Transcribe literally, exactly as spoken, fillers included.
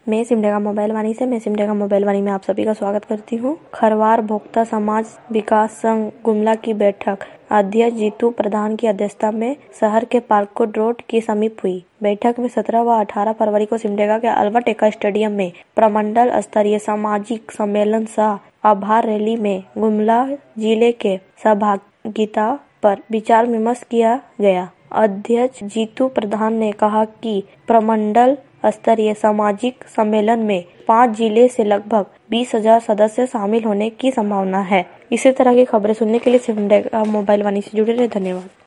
मैं सिमडेगा मोबाइल वाणी से मैं सिमडेगा मोबाइल वाणी में आप सभी का स्वागत करती हूँ। खरवार भोक्ता समाज विकास संघ गुमला की बैठक अध्यक्ष जीतू प्रधान की अध्यक्षता में शहर के पार्ककोट रोड के समीप हुई। बैठक में सत्रह व अठारह फरवरी को सिमडेगा के अल्बर्ट एक्का स्टेडियम में प्रमंडल स्तरीय सामाजिक सम्मेलन सह आभार रैली में गुमला जिले के सहभागिता पर विचार विमर्श किया गया। अध्यक्ष जीतू प्रधान ने कहा कि प्रमंडल स्तरीय सामाजिक सम्मेलन में पाँच जिले से लगभग बीस हजार सदस्य शामिल होने की संभावना है। इसी तरह की खबरें सुनने के लिए सिमडेगा मोबाइल वाणी से जुड़े रहे। धन्यवाद।